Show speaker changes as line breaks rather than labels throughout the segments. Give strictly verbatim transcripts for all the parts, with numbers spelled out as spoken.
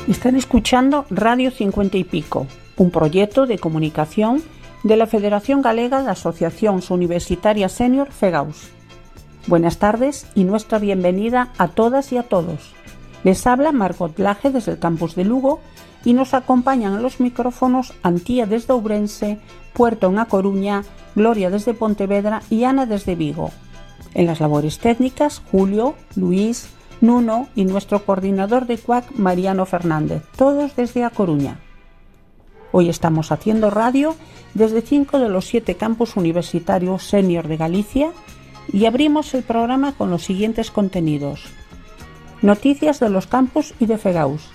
Están escuchando Radio cincuenta y Pico, un proyecto de comunicación de la Federación Galega de Asociacións Universitarias Senior FEGAUS. Buenas tardes y nuestra bienvenida a todas y a todos. Les habla Margot Laje desde el campus de Lugo y nos acompañan en los micrófonos Antía desde Ourense, Puerto en A Coruña, Gloria desde Pontevedra y Ana desde Vigo. En las labores técnicas, Julio, Luis, Nuno y nuestro coordinador de C U A C, Mariano Fernández, todos desde A Coruña. Hoy estamos haciendo radio desde cinco de los siete campus universitarios senior de Galicia y abrimos el programa con los siguientes contenidos. Noticias de los campus y de FEGAUS.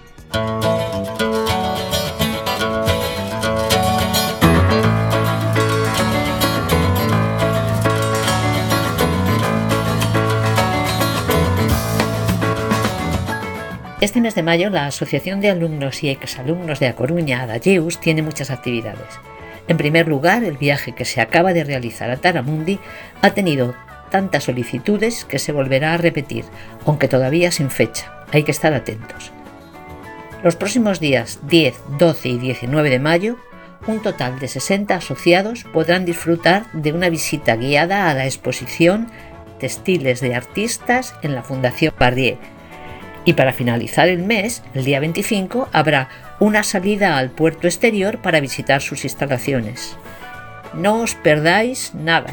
Este mes de mayo, la Asociación de Alumnos y Exalumnos de A Coruña, ADALLEUS, tiene muchas actividades. En primer lugar, el viaje que se acaba de realizar a Taramundi ha tenido tantas solicitudes que se volverá a repetir, aunque todavía sin fecha. Hay que estar atentos. Los próximos días diez, doce y diecinueve de mayo, un total de sesenta asociados podrán disfrutar de una visita guiada a la exposición Textiles de Artistas en la Fundación Barrié. Y para finalizar el mes, el día veinticinco, habrá una salida al puerto exterior para visitar sus instalaciones. No os perdáis nada.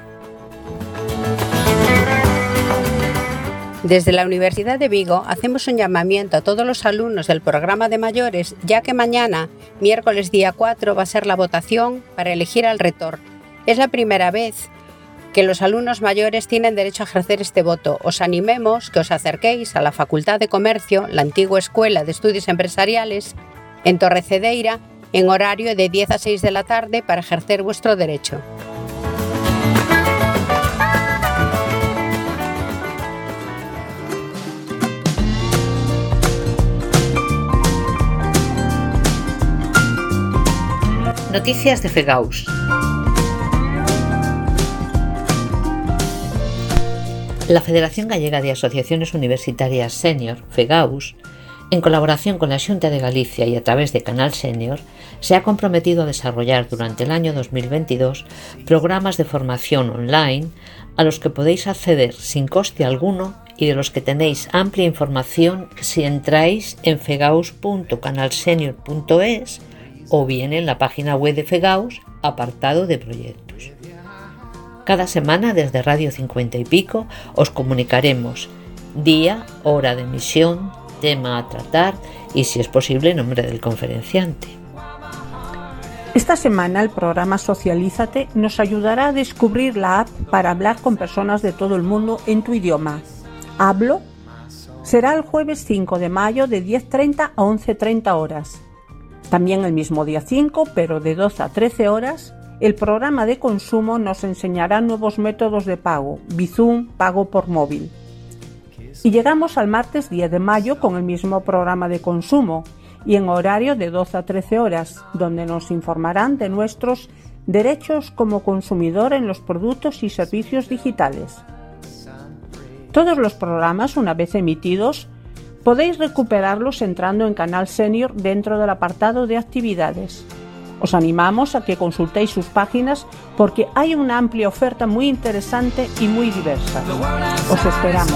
Desde la Universidad de Vigo hacemos un llamamiento a todos los alumnos del programa de mayores, ya que mañana, miércoles día cuatro, va a ser la votación para elegir al rector. Es la primera vez que los alumnos mayores tienen derecho a ejercer este voto. Os animemos que os acerquéis a la Facultad de Comercio, la antigua Escuela de Estudios Empresariales, en Torrecedeira, en horario de diez a seis de la tarde para ejercer vuestro derecho.
Noticias de FEGAUS. La Federación Gallega de Asociaciones Universitarias Senior, FEGAUS, en colaboración con la Xunta de Galicia y a través de Canal Senior, se ha comprometido a desarrollar durante el año dos mil veintidós programas de formación online a los que podéis acceder sin coste alguno y de los que tenéis amplia información si entráis en fegaus punto canalsenior punto es o bien en la página web de FEGAUS, apartado de proyectos. Cada semana desde Radio cincuenta y Pico os comunicaremos día, hora de emisión, tema a tratar y, si es posible, nombre del conferenciante.
Esta semana el programa Socialízate nos ayudará a descubrir la app para hablar con personas de todo el mundo en tu idioma. Hablo será el jueves cinco de mayo de diez treinta a once treinta horas. También el mismo día cinco, pero de doce a trece horas, el programa de consumo nos enseñará nuevos métodos de pago, Bizum, pago por móvil. Y llegamos al martes diez de mayo con el mismo programa de consumo y en horario de doce a trece horas, donde nos informarán de nuestros derechos como consumidor en los productos y servicios digitales. Todos los programas, una vez emitidos, podéis recuperarlos entrando en Canal Senior dentro del apartado de actividades. Os animamos a que consultéis sus páginas porque hay una amplia oferta muy interesante y muy diversa. Os esperamos.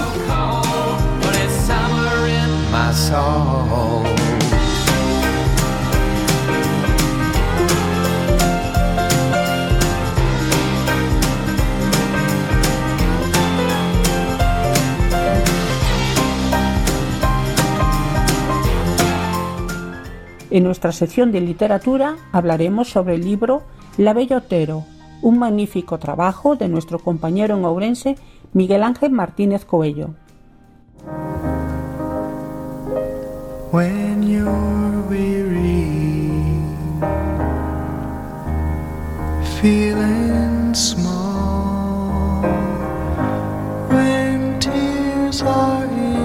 En nuestra sección de literatura hablaremos sobre el libro La Bella Otero, un magnífico trabajo de nuestro compañero en Ourense, Miguel Ángel Martínez Coello.
When you're weary, feeling small, when tears are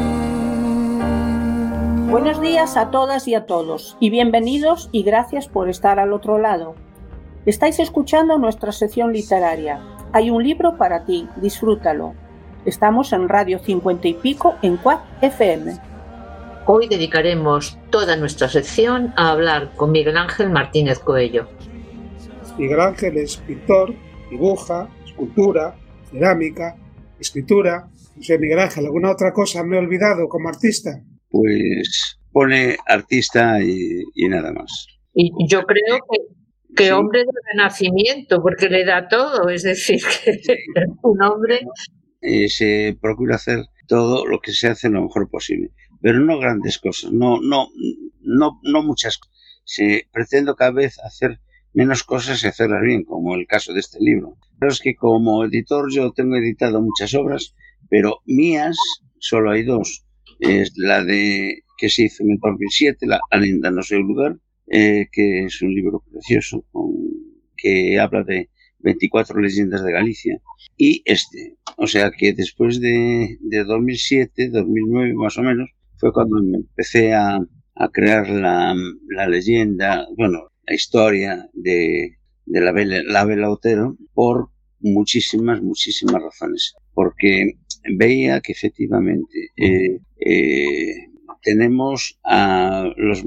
in.
Buenos días a todas y a todos y bienvenidos y gracias por estar al otro lado. Estáis escuchando nuestra sección literaria. Hay un libro para ti, disfrútalo. Estamos en Radio cincuenta y Pico en C U A C F M.
Hoy dedicaremos toda nuestra sección a hablar con Miguel Ángel Martínez Coello.
Miguel Ángel es pintor, dibuja, escultura, cerámica, escritura. No sé, Miguel Ángel, ¿alguna otra cosa me he olvidado como artista?
Pues pone artista y, y nada más.
Y yo creo que, que
Sí.
hombre de renacimiento, porque le da todo, es decir, que un hombre...
Eh, se procura hacer todo lo que se hace lo mejor posible, pero no grandes cosas, no, no, no, no muchas cosas. Se pretendo cada vez hacer menos cosas y hacerlas bien, como el caso de este libro. Pero es que como editor yo tengo editado muchas obras, pero mías solo hay dos. Es la de que se hizo en el dos mil siete, la Alinda no sé el lugar, eh, que es un libro precioso con, que habla de veinticuatro leyendas de Galicia, y este, o sea que después de, de dos mil siete, dos mil nueve más o menos, fue cuando me empecé a, a crear la, la leyenda, bueno, la historia de, de la Bella, la Bella Otero, por muchísimas, muchísimas razones, porque veía que efectivamente eh, eh, tenemos a los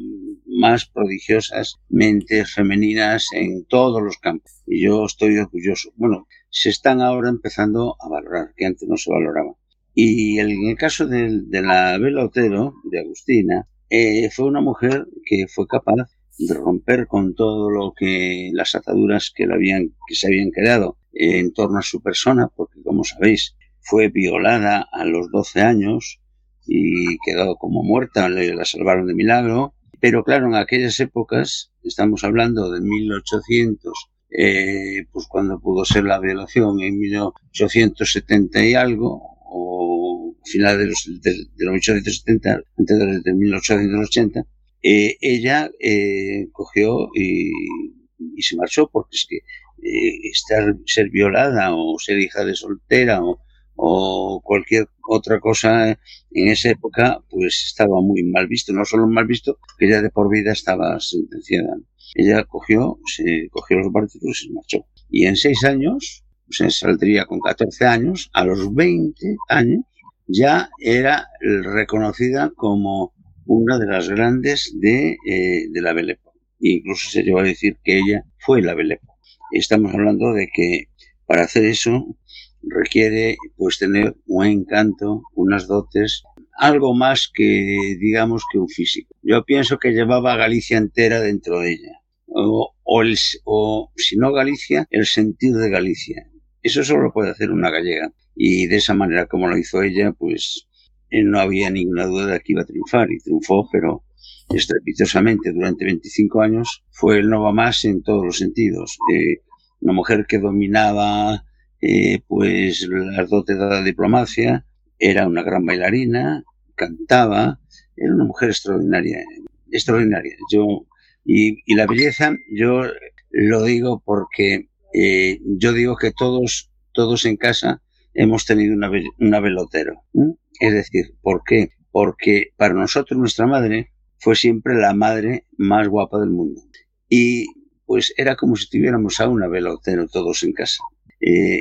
más prodigiosas mentes femeninas en todos los campos. Y yo estoy orgulloso. Bueno, se están ahora empezando a valorar, que antes no se valoraba. Y el, en el caso de, de la Bella Otero, de Agustina, eh, fue una mujer que fue capaz de romper con todo lo que las ataduras que, la habían, que se habían creado eh, en torno a su persona, porque como sabéis, fue violada a los doce años y quedó como muerta, la salvaron de milagro. Pero claro, en aquellas épocas, estamos hablando de mil ochocientos, eh, pues cuando pudo ser la violación en mil ochocientos setenta y algo, o final de los, de, de los mil ochocientos setenta, antes de, de mil ochocientos ochenta, eh, ella eh, cogió y, y se marchó, porque es que eh, estar, ser violada o ser hija de soltera o, o cualquier otra cosa en esa época pues estaba muy mal visto, no solo mal visto, que ella de por vida estaba sentenciada. Ella cogió, se cogió los bártulos y se marchó. Y en seis años, se pues saldría con catorce años, a los veinte años, ya era reconocida como una de las grandes de, eh, de la Belle Époque. Incluso se llegó a decir que ella fue la Belle Époque. Estamos hablando de que para hacer eso requiere pues tener un encanto, unas dotes, algo más que digamos que un físico. Yo pienso que llevaba a Galicia entera dentro de ella, o, o, el, o si no Galicia, el sentir de Galicia. Eso solo lo puede hacer una gallega, y de esa manera como lo hizo ella, pues no había ninguna duda de que iba a triunfar, y triunfó, pero estrepitosamente durante veinticinco años. Fue el no va más en todos los sentidos. Eh, una mujer que dominaba Eh, pues las dotes de la diplomacia, era una gran bailarina, cantaba, era una mujer extraordinaria, extraordinaria. Yo, y, y la belleza, yo lo digo porque eh, yo digo que todos, todos en casa hemos tenido una, una Bella Otero. ¿eh? Es decir, ¿por qué? Porque para nosotros nuestra madre fue siempre la madre más guapa del mundo. Y pues era como si tuviéramos a una Bella Otero todos en casa. Eh,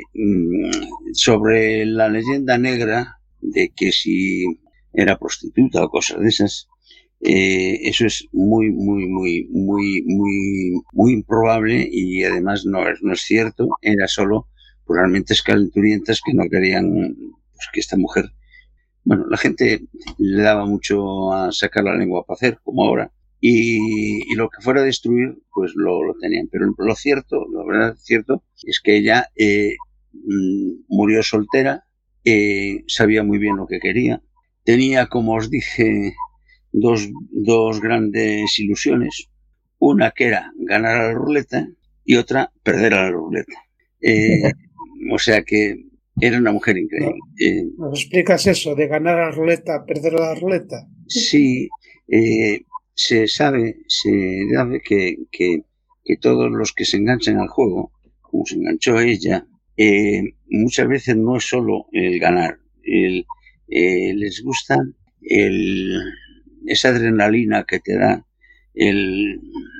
sobre la leyenda negra de que si era prostituta o cosas de esas, eh, eso es muy, muy, muy, muy, muy, muy improbable, y además no es, no es cierto. Era solo pues, realmente calenturientas que no querían pues, que esta mujer, bueno, la gente le daba mucho a sacar la lengua para hacer, como ahora. Y, y lo que fuera a destruir, pues lo, lo tenían. Pero lo cierto, la verdad cierto, es que ella eh, murió soltera, eh, sabía muy bien lo que quería. Tenía, como os dije, dos, dos grandes ilusiones. Una que era ganar a la ruleta y otra perder a la ruleta. Eh, o sea que era una mujer increíble. Eh,
¿Nos explicas eso de ganar a la ruleta, perder a la ruleta?
Sí, eh, se sabe, se sabe que, que, que todos los que se enganchan al juego, como se enganchó ella, eh, muchas veces no es solo el ganar, el, eh, les gusta el, esa adrenalina que te da el,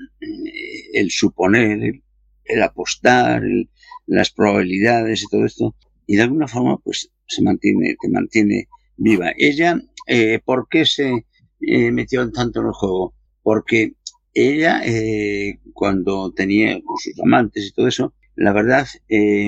el suponer, el, el apostar, el, las probabilidades y todo esto, y de alguna forma pues se mantiene, te mantiene viva. Ella, eh, ¿por qué se eh, metió tanto en el juego? Porque ella, eh, cuando tenía con sus amantes y todo eso, la verdad, eh,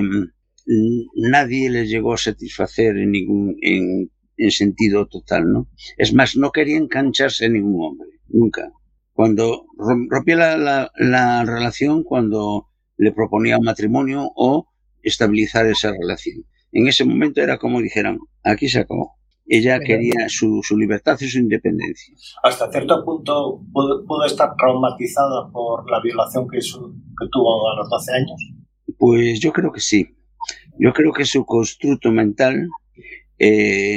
nadie les llegó a satisfacer en ningún en, en sentido total, ¿no? Es más, no quería engancharse a ningún hombre, nunca. Cuando rompía la, la, la relación, cuando le proponía un matrimonio o estabilizar esa relación. En ese momento era como dijeran, aquí se acabó. Ella quería su, su libertad y su independencia.
Hasta cierto punto pudo, pudo estar traumatizada por la violación que, su, que tuvo a los doce años.
Pues yo creo que sí. Yo creo que su constructo mental, eh,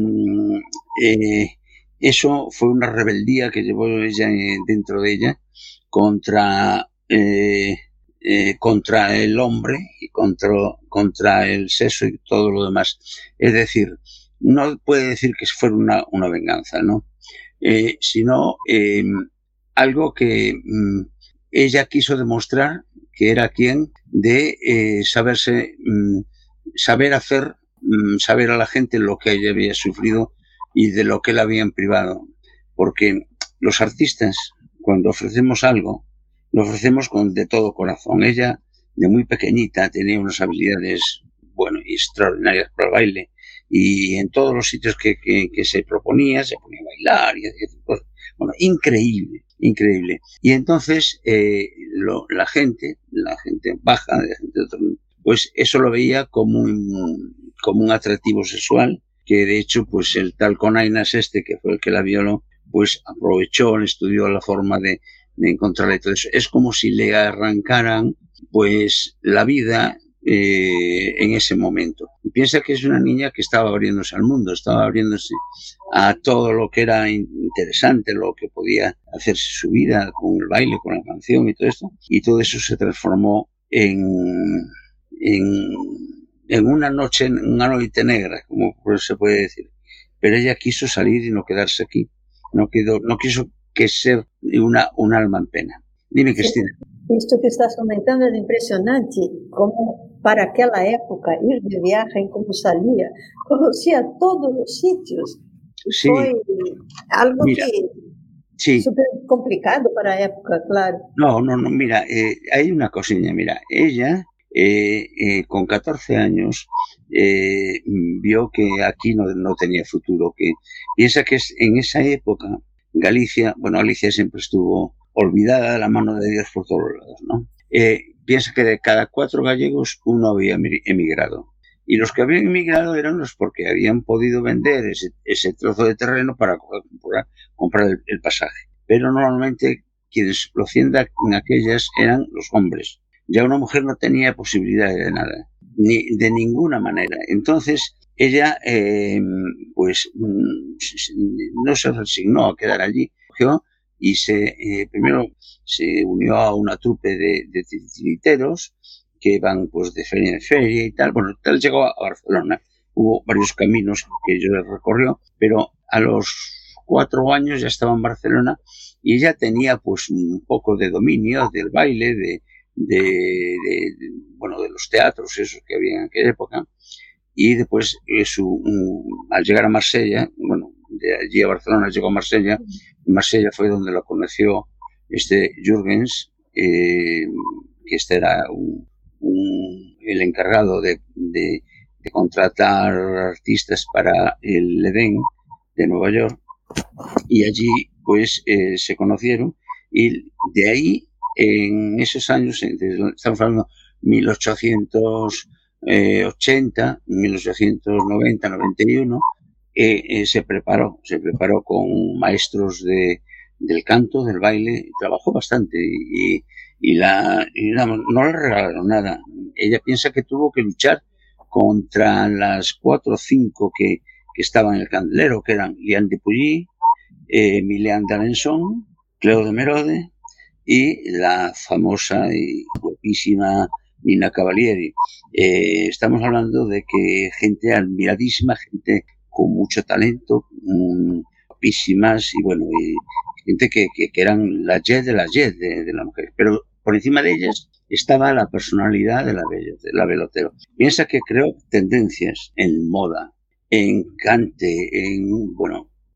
eh, eso fue una rebeldía que llevó ella dentro de ella contra, eh, eh, contra el hombre y contra, contra el sexo y todo lo demás. Es decir, no puede decir que fuera una, una venganza, ¿no? Eh, sino eh, algo que mm, ella quiso demostrar que era quien de eh, saberse, mm, saber hacer, mm, saber a la gente lo que ella había sufrido y de lo que la habían privado. Porque los artistas, cuando ofrecemos algo, lo ofrecemos con de todo corazón. Ella, de muy pequeñita, tenía unas habilidades, bueno, extraordinarias para el baile. Y en todos los sitios que, que, que se proponía, se ponía a bailar y hacía cosas. Bueno, increíble, increíble. Y entonces eh, lo, la gente, la gente baja, la gente de otro, pues eso lo veía como un, como un atractivo sexual, que de hecho, pues el tal Conainas este, que fue el que la violó, pues aprovechó, le estudió la forma de, de encontrarle todo eso. Es como si le arrancaran, pues, la vida Eh, en ese momento. Y piensa que es una niña que estaba abriéndose al mundo, estaba abriéndose a todo lo que era interesante, lo que podía hacerse su vida con el baile, con la canción y todo esto. Y todo eso se transformó en, en, en una noche, en una noche negra, como se puede decir. Pero ella quiso salir y no quedarse aquí. No, quedó, no quiso que ser una, un alma en pena. Dime, Cristina.
Isto que estás comentando é impressionante, como para aquela época ir de viagem, como salía, conocía todos os sitios.
Sí.
Foi algo
Mira,
que
sí.
super complicado para a época, claro.
No, no, no, mira, eh, hay una cosilla, mira, ella eh, eh, con catorce años eh, vio que aquí no, no tenía futuro, que piensa que es, en esa época Galicia, bueno, Galicia siempre estuvo olvidada de la mano de Dios por todos lados, ¿no? Eh, piensa que de cada cuatro gallegos uno había emigrado. Y los que habían emigrado eran los porque habían podido vender ese, ese trozo de terreno para comprar, comprar el, el pasaje. Pero normalmente quienes lo hacían en aquellas eran los hombres. Ya una mujer no tenía posibilidad de nada, ni de ninguna manera. Entonces ella, eh, pues, no se resignó a quedar allí, cogió y se eh, primero se unió a una trupe de, de titiriteros que van pues de feria en feria y tal. Bueno, tal llegó a Barcelona. Hubo varios caminos que yo recorrió, pero a los cuatro años ya estaba en Barcelona y ella tenía pues un poco de dominio del baile, de, de, de, de bueno, de los teatros esos que había en aquella época. Y después, eh, su, um, al llegar a Marsella, bueno, de allí a Barcelona llegó a Marsella. En Marsella fue donde lo conoció este Jürgens, eh, que este era un, un, el encargado de, de, de contratar artistas para el Edén de Nueva York. Y allí, pues, eh, se conocieron. Y de ahí, en esos años, estamos hablando de mil ochocientos ochenta, mil ochocientos noventa, noventa y uno, eh, eh, se preparó, se preparó con maestros de, del canto, del baile, trabajó bastante y, y, la, y la, no le regalaron nada. Ella piensa que tuvo que luchar contra las cuatro o cinco que, que estaban en el candelero, que eran Liane de Pouilly, eh, Emiliane d'Alençon, Cleo de Merode y la famosa y guapísima Nina Cavalieri. Eh, estamos hablando de que gente admiradísima, gente con mucho talento, guapísimas y bueno, y gente que, que, que eran la jet de la jet de, de la mujer. Pero por encima de ellas estaba la personalidad de la, de la Belotero. Piensa que creó tendencias en moda, en cante, en, bueno,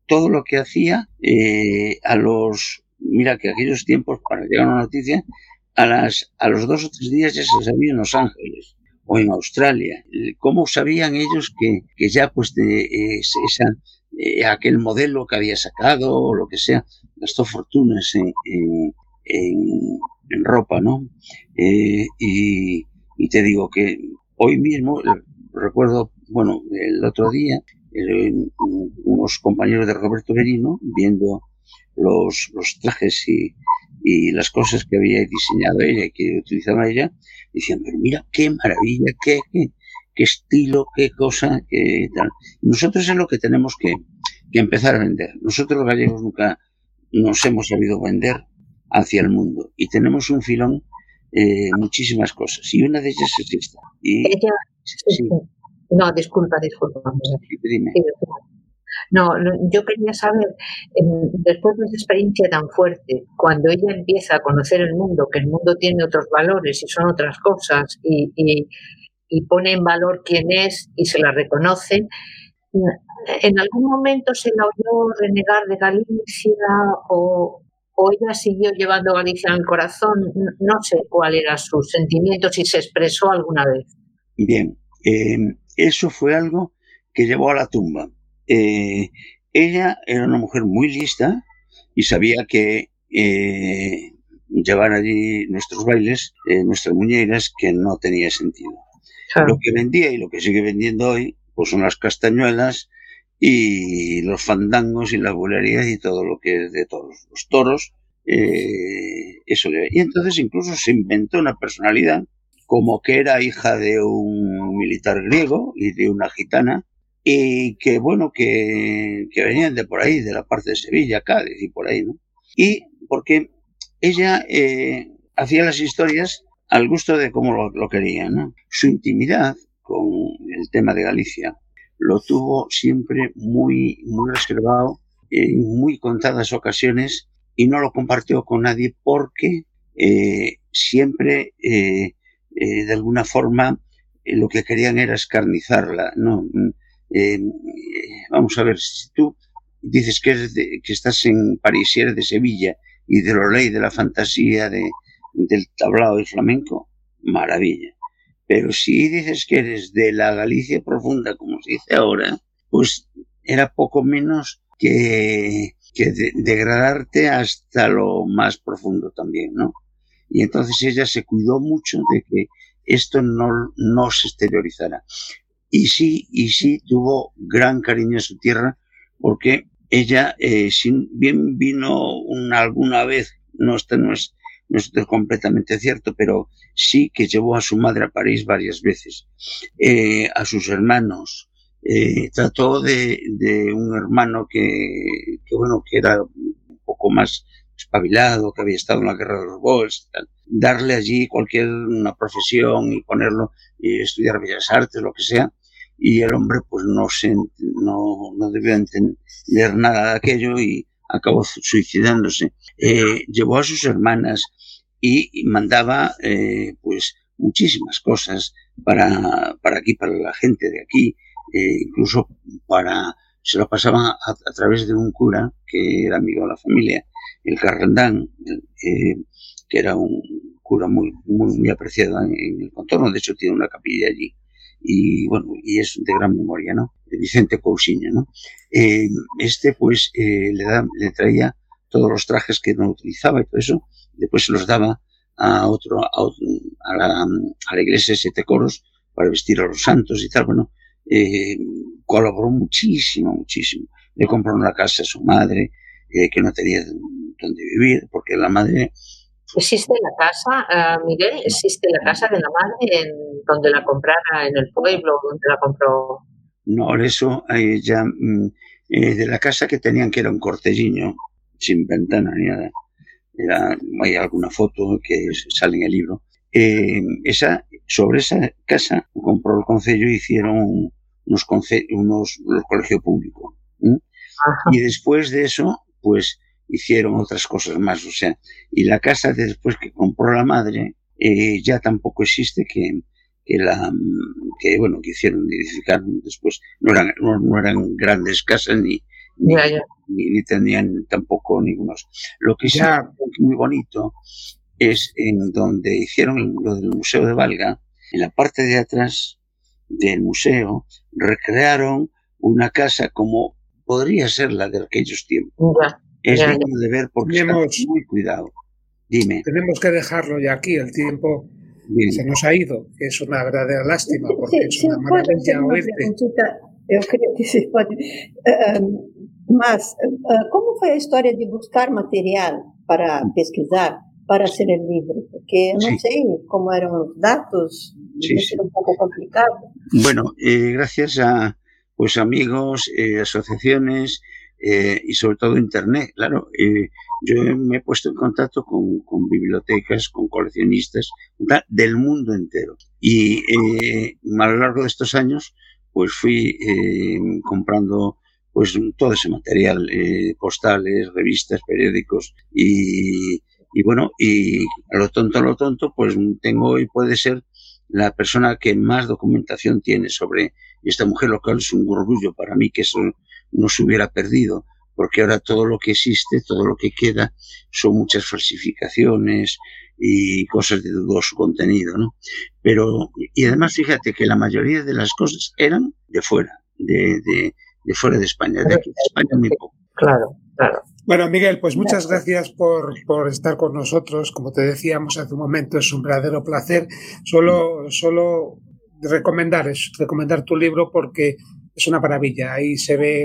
todo lo que hacía eh, a los... Mira que aquellos tiempos, para llegar a una noticia, a, las, a los dos o tres días ya se sabía en Los Ángeles o en Australia. ¿Cómo sabían ellos que, que ya pues de eh, esa, eh, aquel modelo que había sacado o lo que sea, gastó fortunas en, en, en, en ropa, ¿no? Eh, y, y te digo que hoy mismo, recuerdo, bueno, el otro día, eh, unos compañeros de Roberto Merino, viendo los, los trajes y, y las cosas que había diseñado ella y que utilizaba ella, decían, pero mira, qué maravilla, qué, qué, qué estilo, qué cosa, qué tal. Nosotros es lo que tenemos que, que empezar a vender. Nosotros los gallegos nunca nos hemos sabido vender hacia el mundo y tenemos un filón, eh, muchísimas cosas, y una de ellas es esta. Y,
ella,
sí.
No, disculpa, disculpa.
Dime.
No, yo quería saber, después de esa experiencia tan fuerte, cuando ella empieza a conocer el mundo, que el mundo tiene otros valores y son otras cosas, y, y, y pone en valor quién es y se la reconoce, ¿en algún momento se la oyó renegar de Galicia o, o ella siguió llevando Galicia en el corazón? No sé cuál era su sentimiento, si se expresó alguna vez.
Bien, eh, eso fue algo que llevó a la tumba. Eh, ella era una mujer muy lista y sabía que eh, llevar allí nuestros bailes, eh, nuestras muñeiras, que no tenía sentido. Claro. Lo que vendía y lo que sigue vendiendo hoy, pues son las castañuelas y los fandangos y las bulerías y todo lo que es de toros. Los toros, eh, eso le... Y entonces incluso se inventó una personalidad como que era hija de un militar griego y de una gitana, y que, bueno, que, que venían de por ahí, de la parte de Sevilla, Cádiz y por ahí, ¿no? Y porque ella eh, hacía las historias al gusto de cómo lo, lo quería, ¿no? Su intimidad con el tema de Galicia lo tuvo siempre muy, muy reservado, en muy contadas ocasiones, y no lo compartió con nadie porque eh, siempre, eh, eh, de alguna forma, eh, lo que querían era escarnizarla, ¿no? Eh, vamos a ver, si tú dices que, eres de, que estás en París y eres de Sevilla y de lo ley de la fantasía de, del tablao y flamenco, maravilla. Pero si dices que eres de la Galicia profunda, como se dice ahora, pues era poco menos que, que de, degradarte hasta lo más profundo también, ¿no? Y entonces ella se cuidó mucho de que esto no, no se exteriorizara. Y sí, y sí tuvo gran cariño a su tierra, porque ella, eh, si bien vino una, alguna vez, no, esto no es, no es completamente cierto, pero sí que llevó a su madre a París varias veces, eh, a sus hermanos, eh, trató de, de un hermano que, que, bueno, que era un poco más espabilado, que había estado en la guerra de los Boers, tal, darle allí cualquier una profesión y ponerlo y estudiar Bellas Artes, lo que sea, y el hombre pues no se no, no debió entender nada de aquello y acabó suicidándose. Eh, llevó a sus hermanas y, y mandaba eh, pues muchísimas cosas para, para aquí, para la gente de aquí, eh, incluso para se lo pasaba a, a través de un cura que era amigo de la familia, el Carrandán, eh, que era un cura muy, muy, muy apreciado en, en el contorno, de hecho tiene una capilla allí, y bueno, y es de gran memoria, ¿no? Vicente Cousiño, ¿no? Eh, este pues eh, le, da, le traía todos los trajes que no utilizaba y todo eso, después se los daba a otro, a, otro, a, la, a la iglesia de Siete Coros para vestir a los santos y tal. Bueno, eh, colaboró muchísimo, muchísimo. Le compró una casa a su madre, eh, que no tenía donde vivir, porque la madre...
¿Existe la casa, uh, Miguel? ¿Existe la casa de la madre en donde la comprara, en el pueblo, donde la compró?
No, eso eh, ya eh, de la casa que tenían, que era un cortelliño, sin ventana ni nada. Era, hay alguna foto que sale en el libro. Eh, esa, sobre esa casa compró el concello y hicieron unos, conce unos los colegio público. ¿eh? Y después de eso, pues hicieron otras cosas más, o sea, y la casa después que compró la madre eh, ya tampoco existe, que, que la que bueno que hicieron, edificaron después, no eran no, no eran grandes casas ni, ni,
ya, ya.
ni, ni tenían tampoco ningunos. Lo que sí
Ya.
es muy bonito es en donde hicieron lo del Museo de Valga, en la parte de atrás del museo, recrearon una casa como podría ser la de aquellos tiempos.
Ya,
Es
ya,
digno de ver porque está
Tenemos-
muy cuidado. Dime,
Tenemos que dejarlo ya aquí, el tiempo
bien.
se nos ha ido, que es una verdadera lástima, porque
Sí,
es
sí,
una
pode
maravilla
ser uma
oírte.
perguntita, eu creio que se pode. Ah, mas, ah, como foi a história de buscar material para pesquisar, para hacer el libro? Porque eu não
Sí.
sei como eram os datos,
Sí,
deve
sí.
ser un pouco complicado.
Bueno, eh, gracias a pues amigos, eh, asociaciones eh, y sobre todo internet, claro. Eh, yo me he puesto en contacto con, con bibliotecas, con coleccionistas tal, del mundo entero. Y eh, a lo largo de estos años, pues fui eh, comprando pues todo ese material, eh, postales, revistas, periódicos y, y bueno, y a lo tonto, a lo tonto, pues tengo hoy puede ser la persona que más documentación tiene sobre esta mujer, lo cual es un orgullo para mí que eso no se hubiera perdido, porque ahora todo lo que existe, todo lo que queda, son muchas falsificaciones y cosas de dudoso contenido, ¿no? Pero, y además fíjate que la mayoría de las cosas eran de fuera, de, de, de fuera de España, de aquí de España muy poco.
claro, claro.
Bueno, Miguel, pues muchas gracias por, por estar con nosotros. Como te decíamos hace un momento, es un verdadero placer. Solo, solo recomendar, es recomendar tu libro porque es una maravilla. Ahí se ve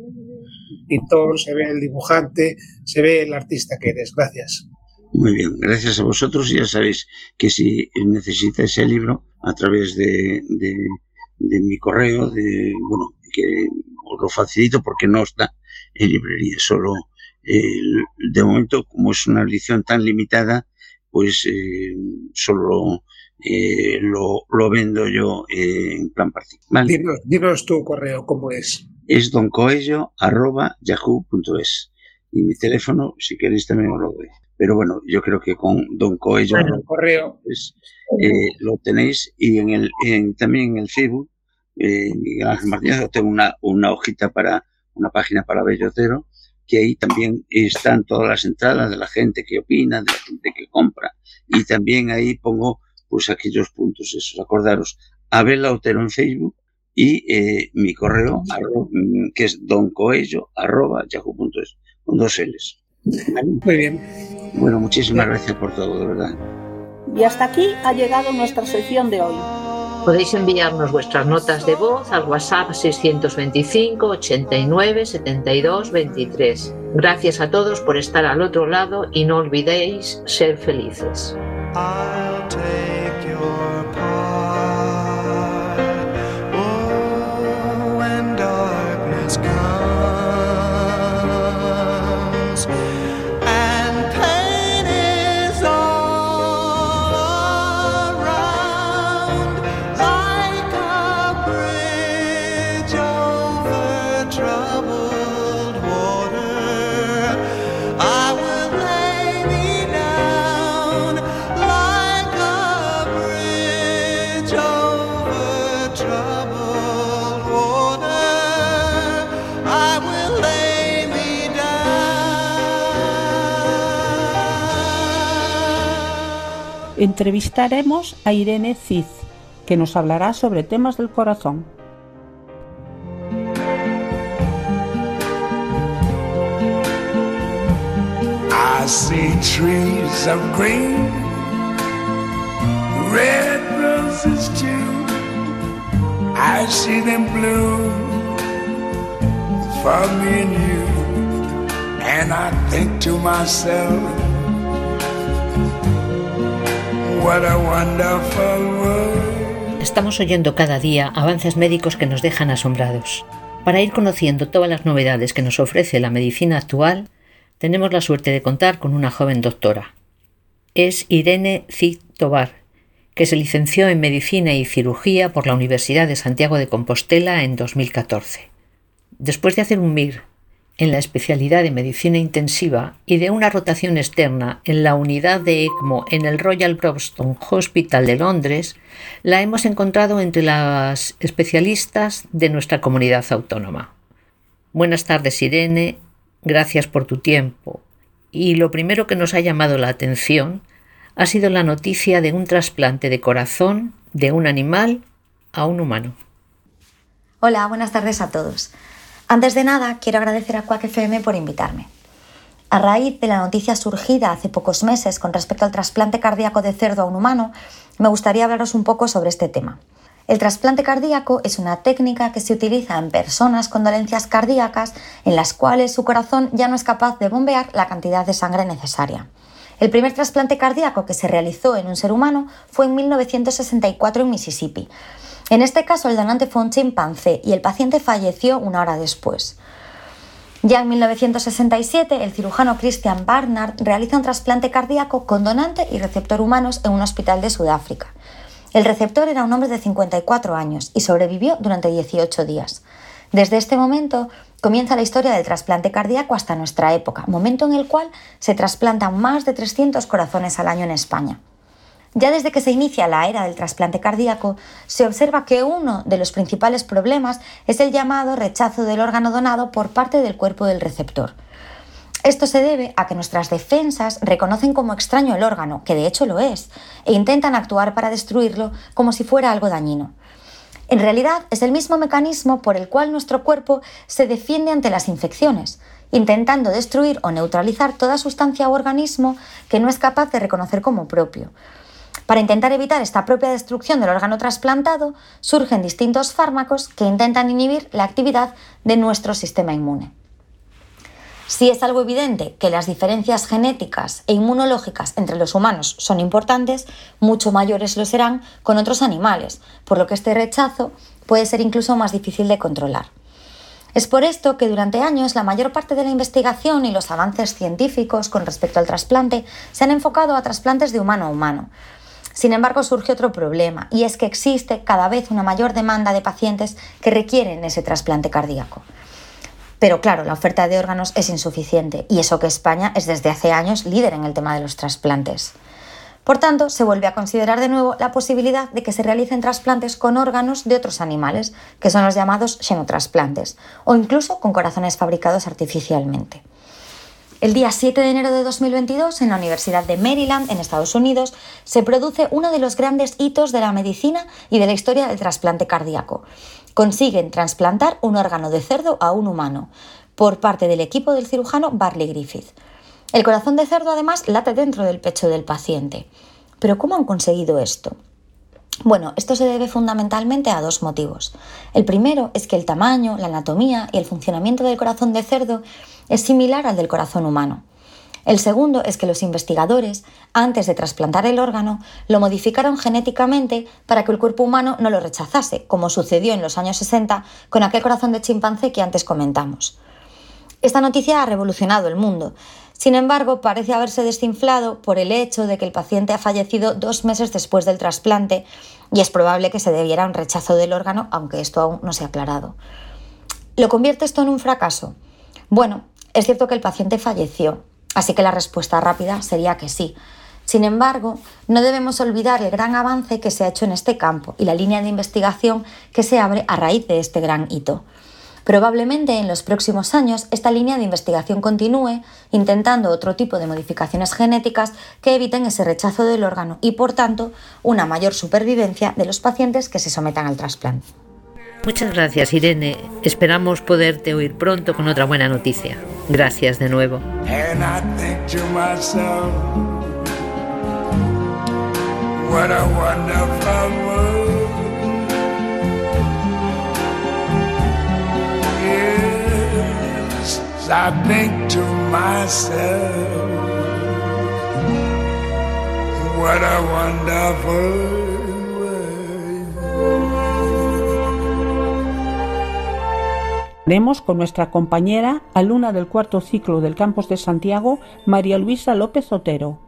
el pintor, se ve el dibujante, se ve el artista que eres. Gracias.
Muy bien, gracias a vosotros. Ya sabéis que si necesitáis el libro a través de, de, de mi correo, de bueno, que os lo facilito porque no está en librería, solo eh, de momento, como es una edición tan limitada, pues eh, solo eh, lo, lo vendo yo eh, en plan particular. ¿Vale?
Dinos, dinos tu correo, ¿cómo es?
Es doncoello arroba yahoo punto es y mi teléfono, si queréis, también os lo doy. Pero bueno, yo creo que con Don Coello
Bueno, el correo.
pues, eh, lo tenéis y en el en, también en el Facebook, eh, Miguel Ángel Martínez, yo tengo una, una hojita para una página para Bellotero, que ahí también están todas las entradas de la gente que opina, de la gente que compra, y también ahí pongo pues aquellos puntos esos. Acordaros, Abel Otero en Facebook y eh, mi correo arro, que es doncoello arroba yahoo punto es con dos L's. ¿Vale?
Muy bien.
Bueno, muchísimas gracias por todo, de verdad.
Y hasta aquí ha llegado nuestra sección de hoy.
Podéis enviarnos vuestras notas de voz al WhatsApp seiscientos veinticinco, ochenta y nueve, setenta y dos, veintitrés. Gracias a todos por estar al otro lado y no olvidéis ser felices.
I'll take your part. Oh, when darkness comes and pain is all around, like a bridge over troubled water, I will lay me down like a bridge over troubled water. I will lay me down.
Entrevistaremos a Irene Cid, que nos hablará sobre temas del corazón.
I see trees of green, red roses too. I see them bloom for me and you. And I think to myself, what a wonderful world.
Estamos oyendo cada día avances médicos que nos dejan asombrados. Para ir conociendo todas las novedades que nos ofrece la medicina actual, tenemos la suerte de contar con una joven doctora. Es Irene Cid Tobar, que se licenció en Medicina y Cirugía por la Universidad de Santiago de Compostela en dos mil catorce. Después de hacer un M I R en la especialidad de Medicina Intensiva y de una rotación externa en la unidad de ECMO en el Royal Brompton Hospital de Londres, la hemos encontrado entre las especialistas de nuestra comunidad autónoma. Buenas tardes, Irene, gracias por tu tiempo. Y lo primero que nos ha llamado la atención ha sido la noticia de un trasplante de corazón de un animal a un humano.
Hola, buenas tardes a todos. Antes de nada, quiero agradecer a Quack F M por invitarme. A raíz de la noticia surgida hace pocos meses con respecto al trasplante cardíaco de cerdo a un humano, me gustaría hablaros un poco sobre este tema. El trasplante cardíaco es una técnica que se utiliza en personas con dolencias cardíacas en las cuales su corazón ya no es capaz de bombear la cantidad de sangre necesaria. El primer trasplante cardíaco que se realizó en un ser humano fue en mil novecientos sesenta y cuatro en Mississippi. En este caso, el donante fue un chimpancé y el paciente falleció una hora después. Ya en mil novecientos sesenta y siete, el cirujano Christian Barnard realiza un trasplante cardíaco con donante y receptor humanos en un hospital de Sudáfrica. El receptor era un hombre de cincuenta y cuatro años y sobrevivió durante dieciocho días. Desde este momento comienza la historia del trasplante cardíaco hasta nuestra época, momento en el cual se trasplantan más de trescientos corazones al año en España. Ya desde que se inicia la era del trasplante cardíaco, se observa que uno de los principales problemas es el llamado rechazo del órgano donado por parte del cuerpo del receptor. Esto se debe a que nuestras defensas reconocen como extraño el órgano, que de hecho lo es, e intentan actuar para destruirlo como si fuera algo dañino. En realidad es el mismo mecanismo por el cual nuestro cuerpo se defiende ante las infecciones, intentando destruir o neutralizar toda sustancia o organismo que no es capaz de reconocer como propio. Para intentar evitar esta propia destrucción del órgano trasplantado, surgen distintos fármacos que intentan inhibir la actividad de nuestro sistema inmune. Si es algo evidente que las diferencias genéticas e inmunológicas entre los humanos son importantes, mucho mayores lo serán con otros animales, por lo que este rechazo puede ser incluso más difícil de controlar. Es por esto que durante años la mayor parte de la investigación y los avances científicos con respecto al trasplante se han enfocado a trasplantes de humano a humano. Sin embargo, surge otro problema, y es que existe cada vez una mayor demanda de pacientes que requieren ese trasplante cardíaco. Pero claro, la oferta de órganos es insuficiente, y eso que España es desde hace años líder en el tema de los trasplantes. Por tanto, se vuelve a considerar de nuevo la posibilidad de que se realicen trasplantes con órganos de otros animales, que son los llamados xenotrasplantes, o incluso con corazones fabricados artificialmente. El día siete de enero de dos mil veintidós, en la Universidad de Maryland, en Estados Unidos, se produce uno de los grandes hitos de la medicina y de la historia del trasplante cardíaco. Consiguen trasplantar un órgano de cerdo a un humano, por parte del equipo del cirujano Barley Griffith. El corazón de cerdo, además, late dentro del pecho del paciente. ¿Pero cómo han conseguido esto? Bueno, esto se debe fundamentalmente a dos motivos. El primero es que el tamaño, la anatomía y el funcionamiento del corazón de cerdo es similar al del corazón humano. El segundo es que los investigadores, antes de trasplantar el órgano, lo modificaron genéticamente para que el cuerpo humano no lo rechazase, como sucedió en los años sesenta con aquel corazón de chimpancé que antes comentamos. Esta noticia ha revolucionado el mundo. Sin embargo, parece haberse desinflado por el hecho de que el paciente ha fallecido dos meses después del trasplante y es probable que se debiera a un rechazo del órgano, aunque esto aún no se ha aclarado. ¿Lo convierte esto en un fracaso? Bueno, es cierto que el paciente falleció, así que la respuesta rápida sería que sí. Sin embargo, no debemos olvidar el gran avance que se ha hecho en este campo y la línea de investigación que se abre a raíz de este gran hito. Probablemente en los próximos años esta línea de investigación continúe intentando otro tipo de modificaciones genéticas que eviten ese rechazo del órgano y, por tanto, una mayor supervivencia de los pacientes que se sometan al trasplante.
Muchas gracias, Irene. Esperamos poderte oír pronto con otra buena noticia. Gracias de nuevo.
And I think to myself, what a wonderful world. Yes, I think to myself, what a wonderful
Haremos con nuestra compañera, alumna del cuarto ciclo del Campus de Santiago, María Luisa López Otero.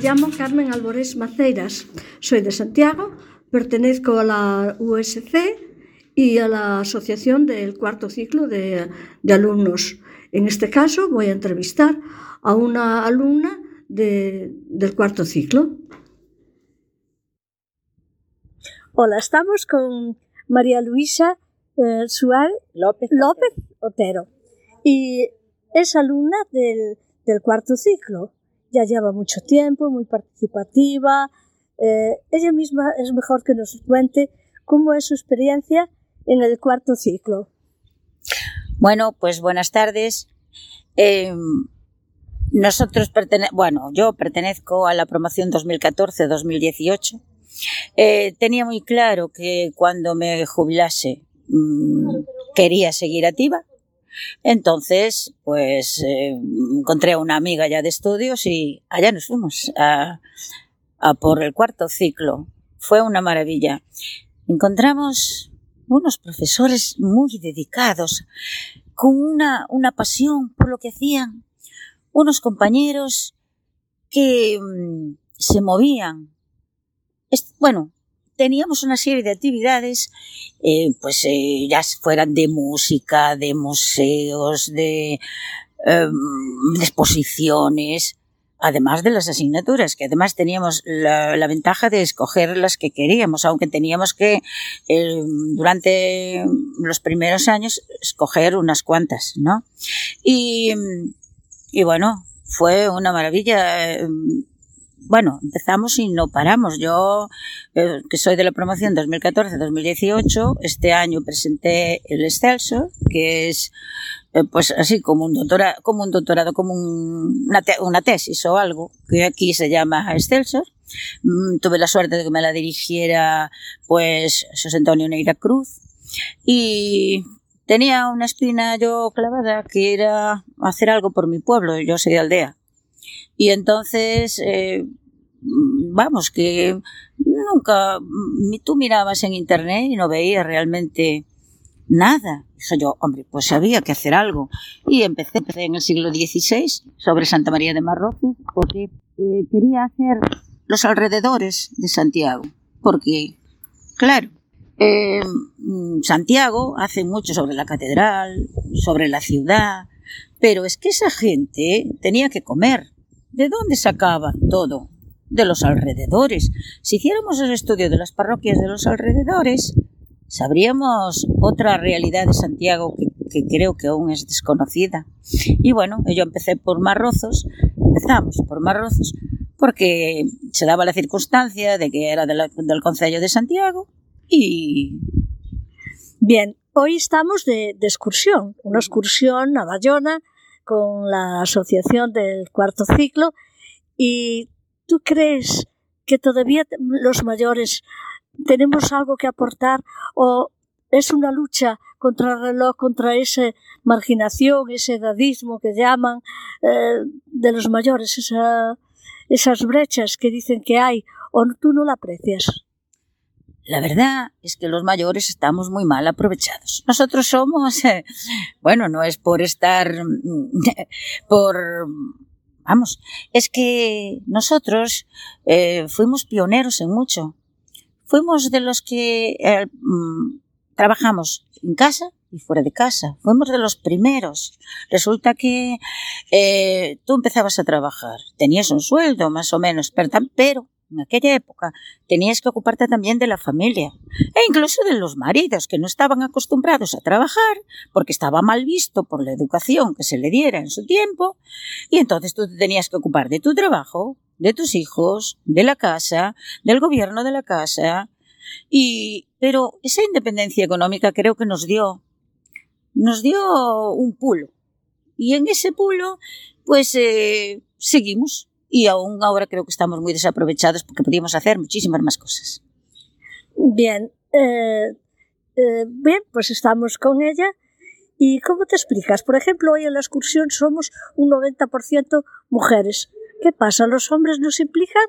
llamo Carmen Alborés Maceiras. Soy de Santiago, pertenezco a la U S C y a la Asociación del Cuarto Ciclo de, de Alumnos. En este caso voy a entrevistar a una alumna de, del Cuarto Ciclo. Hola, estamos con María Luisa eh, Suárez
López,
López Otero y es alumna del, del Cuarto Ciclo. Ya lleva mucho tiempo, muy participativa. Eh, ella misma es mejor que nos cuente cómo es su experiencia en el Cuarto Ciclo.
Bueno, pues buenas tardes. Eh, nosotros pertene- bueno, yo pertenezco a la promoción dos mil catorce dos mil dieciocho. Eh, tenía muy claro que cuando me jubilase mmm, quería seguir activa. Entonces, pues eh, encontré a una amiga ya de estudios y allá nos fuimos a, a por el Cuarto Ciclo. Fue una maravilla. Encontramos unos profesores muy dedicados, con una, una pasión por lo que hacían, unos compañeros que mmm, se movían. Bueno, teníamos una serie de actividades, eh, pues eh, ya fueran de música, de museos, de, eh, de exposiciones, además de las asignaturas, que además teníamos la, la ventaja de escoger las que queríamos, aunque teníamos que eh, durante los primeros años escoger unas cuantas, ¿no? Y, y bueno, fue una maravilla. Eh, Bueno, empezamos y no paramos. Yo, eh, que soy de la promoción dos mil catorce dos mil dieciocho, este año presenté el Excelsior, que es eh, pues así como un doctorado, como un doctorado, como un, una, te, una tesis o algo, que aquí se llama Excelsior. Mm, tuve la suerte de que me la dirigiera pues José Antonio Neira Cruz y tenía una espina yo clavada que era hacer algo por mi pueblo. Yo soy de aldea. Y entonces, eh, vamos, que nunca, tú mirabas en internet y no veías realmente nada. Dije yo, hombre, pues había que hacer algo. Y empecé, empecé en el siglo dieciséis sobre Santa María de Marrocos, porque eh, quería hacer los alrededores de Santiago. Porque, claro, eh, Santiago hace mucho sobre la catedral, sobre la ciudad, pero es que esa gente tenía que comer. ¿De dónde sacaban todo? De los alrededores. Si hiciéramos el estudio de las parroquias de los alrededores, sabríamos otra realidad de Santiago que, que creo que aún es desconocida. Y bueno, yo empecé por Marrozos, empezamos por Marrozos, porque se daba la circunstancia de que era de la, del concello de Santiago y...
Bien, hoy estamos de, de excursión, una excursión a Bayona, con la asociación del Cuarto Ciclo. ¿Y tú crees que todavía los mayores tenemos algo que aportar o es una lucha contra el reloj, contra esa marginación, ese edadismo que llaman eh, de los mayores, esa, esas brechas que dicen que hay, o tú no la aprecias?
La verdad es que los mayores estamos muy mal aprovechados. Nosotros somos, eh, bueno, no es por estar, por, vamos, es que nosotros eh, fuimos pioneros en mucho. Fuimos de los que eh, trabajamos en casa y fuera de casa. Fuimos de los primeros. Resulta que eh, tú empezabas a trabajar, tenías un sueldo más o menos, pero, pero en aquella época tenías que ocuparte también de la familia e incluso de los maridos que no estaban acostumbrados a trabajar porque estaba mal visto por la educación que se le diera en su tiempo y entonces tú te tenías que ocupar de tu trabajo, de tus hijos, de la casa, del gobierno de la casa y pero esa independencia económica creo que nos dio nos dio un pulo y en ese pulo pues eh, seguimos. Y aún ahora creo que estamos muy desaprovechados porque podíamos hacer muchísimas más cosas.
Bien, eh, eh, bien, pues estamos con ella. ¿Y cómo te explicas? Por ejemplo, hoy en la excursión somos un noventa por ciento mujeres. ¿Qué pasa? ¿Los hombres nos implican?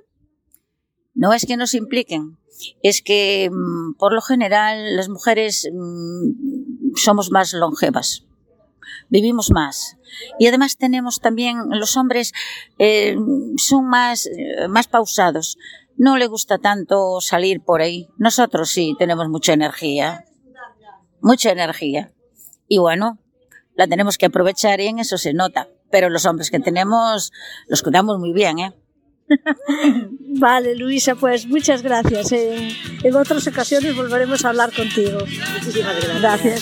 No es que nos impliquen, es que por lo general las mujeres somos más longevas. vivimos más. Y además tenemos también, los hombres eh, son más, más pausados. No le gusta tanto salir por ahí. Nosotros sí tenemos mucha energía. Mucha energía. Y bueno, la tenemos que aprovechar y en eso se nota. Pero los hombres que tenemos los cuidamos muy bien, ¿eh?
Vale, Luisa, pues muchas gracias. En, en otras ocasiones volveremos a hablar contigo.
Muchísimas gracias.
Gracias.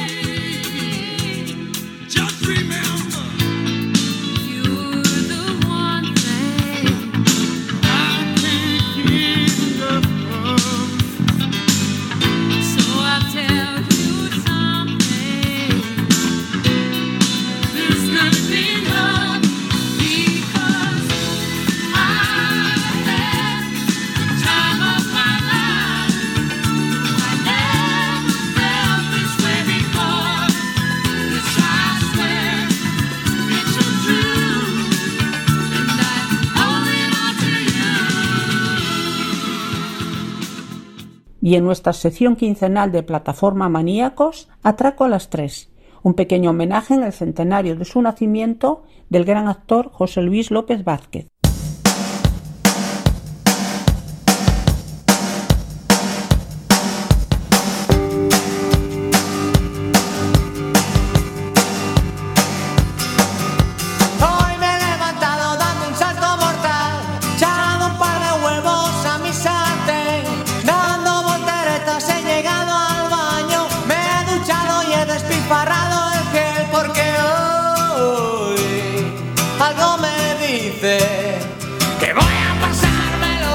Y en nuestra sección quincenal de Plataforma Maníacos, Atraco a las tres, un pequeño homenaje en el centenario de su nacimiento del gran actor José Luis López Vázquez.
Que voy a pasármelo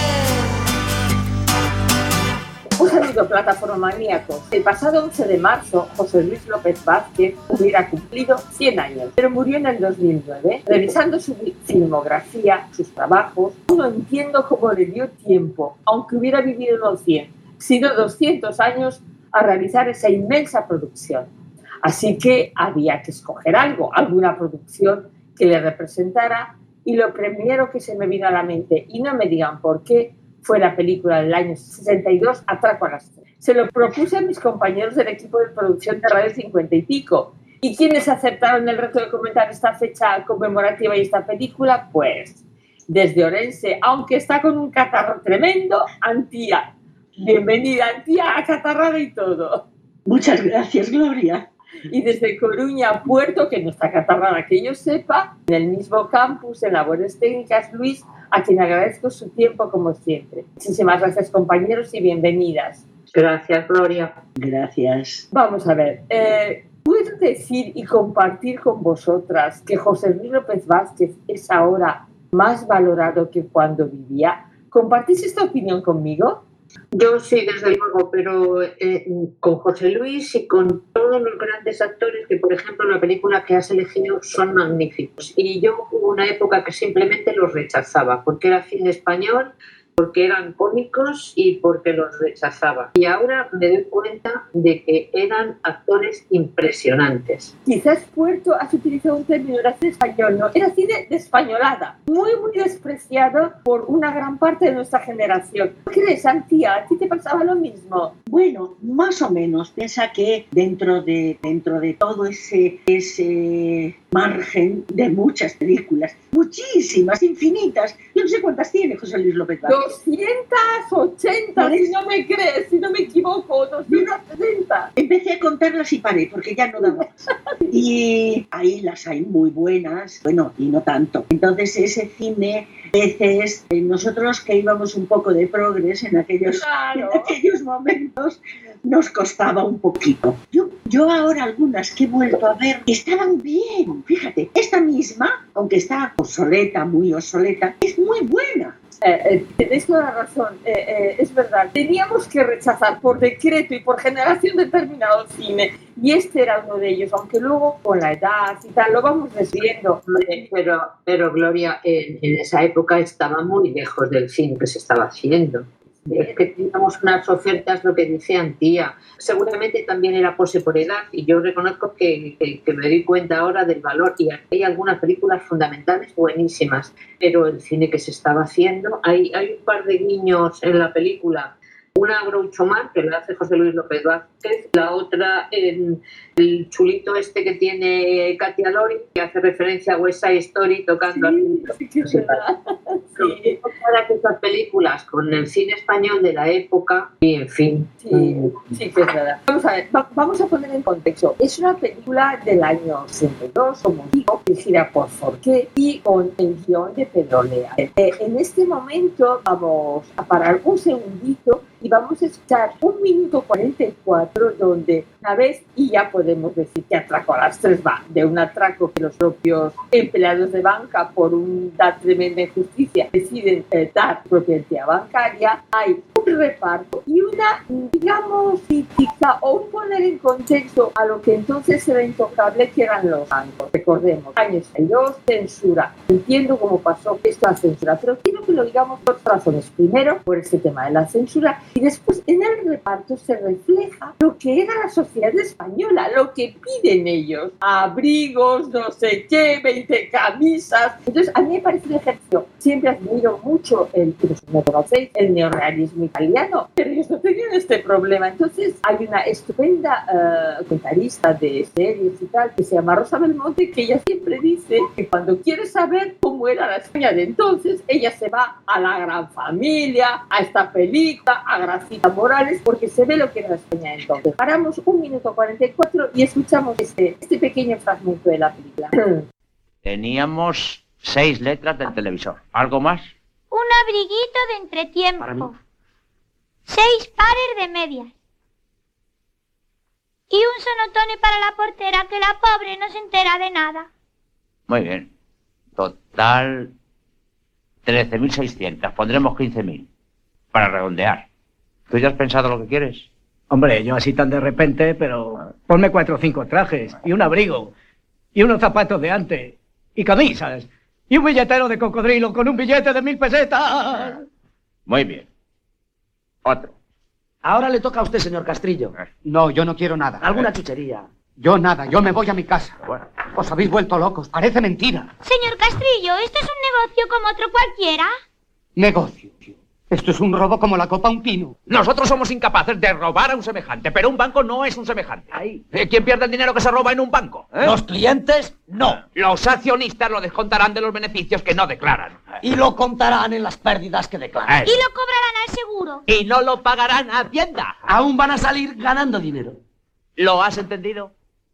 bien.
Un saludo, Plataforma Maníacos. El pasado once de marzo, José Luis López Vázquez hubiera cumplido cien años, pero murió en el dos mil nueve. Revisando su filmografía, sus trabajos, no entiendo cómo le dio tiempo, aunque hubiera vivido los cien, sino doscientos años, a realizar esa inmensa producción. Así que había que escoger algo, alguna producción que le representara. Y lo primero que se me vino a la mente, y no me digan por qué, fue la película del año sesenta y dos, Atraco a las tres. Se lo propuse a mis compañeros del equipo de producción de Radio cincuenta y pico. ¿Y quiénes aceptaron el reto de comentar esta fecha conmemorativa y esta película? Pues desde Orense, aunque está con un catarro tremendo, Antía. Bienvenida, Antía, acatarrada y todo.
Muchas gracias, Gloria.
Y desde Coruña, Puerto, que no está catarrada, que yo sepa, en el mismo campus, en labores técnicas, Luis, a quien agradezco su tiempo como siempre. Muchísimas gracias, compañeros, y bienvenidas.
Gracias, Gloria. Gracias.
Vamos a ver, eh, ¿puedo decir y compartir con vosotras que José Luis López Vázquez es ahora más valorado que cuando vivía? ¿Compartís esta opinión conmigo?
Yo sí, desde luego, pero eh, con José Luis y con todos los grandes actores que, por ejemplo, la película que has elegido son magníficos. Y yo hubo una época que simplemente los rechazaba, porque era cine español, porque eran cómicos y porque los rechazaba. Y ahora me doy cuenta de que eran actores impresionantes.
Quizás, Puerto, has utilizado un término, era cine español, ¿no? Era cine de españolada, muy, muy despreciado por una gran parte de nuestra generación. ¿Qué crees, Antía? ¿A ti te pasaba lo mismo?
Bueno, más o menos. Piensa que dentro de, dentro de todo ese, ese margen de muchas películas, muchísimas, infinitas, yo no sé cuántas tiene José Luis López Vázquez.
doscientas ochenta, si no me crees, si no me equivoco, doscientas setenta.
Empecé a contarlas y paré, porque ya no daba más. Y ahí las hay muy buenas, bueno, y no tanto. Entonces ese cine, a veces, nosotros que íbamos un poco de progres en aquellos, claro. en aquellos momentos, nos costaba un poquito. Yo, yo ahora algunas que he vuelto a ver estaban bien, fíjate, esta misma, aunque está obsoleta, muy obsoleta, es muy buena.
Eh, eh, tenéis toda la razón, eh, eh, es verdad. Teníamos que rechazar por decreto y por generación determinado cine, y este era uno de ellos, aunque luego con la edad y tal lo vamos desviando.
Pero, pero Gloria, en, en esa época estaba muy lejos del cine que se estaba haciendo. Es que teníamos unas ofertas, lo que dice Antía. Seguramente también era pose por edad, y yo reconozco que, que, que me doy cuenta ahora del valor, y hay algunas películas fundamentales buenísimas, pero el cine que se estaba haciendo, hay, hay un par de guiños en la película
Una Groucho Marx, que la hace José Luis López Vázquez, la otra en el chulito este que tiene Katia Lori, que hace referencia a West Side Story tocando
sí, sí, que
sí, sí. Para que estas películas con el cine español de la época y en fin.
Sí, sí que es verdad. Vamos a ver, va, vamos a poner en contexto. Es una película del año sesenta y dos, como digo, dirigida por Forqué y con el guión de Pedro Lea. Eh, en este momento vamos a parar un segundito y vamos a escuchar un minuto cuarenta y cuatro donde una vez, y ya podemos decir que atraco a las tres va, de un atraco que los propios empleados de banca por una tremenda injusticia deciden eh, dar propia entidad bancaria, hay un reparto y una, digamos, crítica o un poner en contexto a lo que entonces era intocable, que eran los bancos. Recordemos, años sesenta y dos, censura. Entiendo cómo pasó esto a censura, pero quiero que lo digamos por dos razones. Primero, por este tema de la censura, y después en el reparto se refleja lo que era la sociedad española, lo que piden ellos. Abrigos, no sé qué, veinte camisas. Entonces, a mí me parece un ejercicio. Siempre admiro mucho el, me conocéis, el neorrealismo italiano, pero ellos no tenían este problema. Entonces, hay una estupenda uh, comentarista de series y tal, que se llama Rosa Belmonte, que ella siempre dice que cuando quiere saber cómo era la España de entonces, ella se va a La Gran Familia, a esta película, a Gracita Morales, porque se ve lo que era la España de entonces. Paramos un minuto cuarenta y cuatro y escuchamos este, este pequeño fragmento de la película.
Teníamos seis letras del televisor. ¿Algo más?
Un abriguito de entretiempo. Seis pares de medias. Y un sonotone para la portera, que la pobre no se entera de nada.
Muy bien. Total trece mil seiscientos. Pondremos quince mil. Para redondear. ¿Tú ya has pensado lo que quieres?
Hombre, yo así tan de repente, pero ponme cuatro o cinco trajes, y un abrigo, y unos zapatos de antes, y camisas, y un billetero de cocodrilo con un billete de mil pesetas.
Muy bien. Otro.
Ahora le toca a usted, señor Castrillo.
No, yo no quiero nada.
¿Alguna chuchería?
Yo nada, yo me voy a mi casa. Bueno. Os habéis vuelto locos, parece mentira.
Señor Castrillo, ¿esto es un negocio como otro cualquiera?
Negocio. Esto es un robo como la copa a un pino.
Nosotros somos incapaces de robar a un semejante, pero un banco no es un semejante.
Ahí.
¿Quién pierde el dinero que se roba en un banco? ¿Eh?
Los clientes, no.
Los accionistas lo descontarán de los beneficios que no declaran.
Y lo contarán en las pérdidas que declaran.
Y lo cobrarán al seguro.
Y no lo pagarán a Hacienda.
Aún van a salir ganando dinero.
¿Lo has entendido?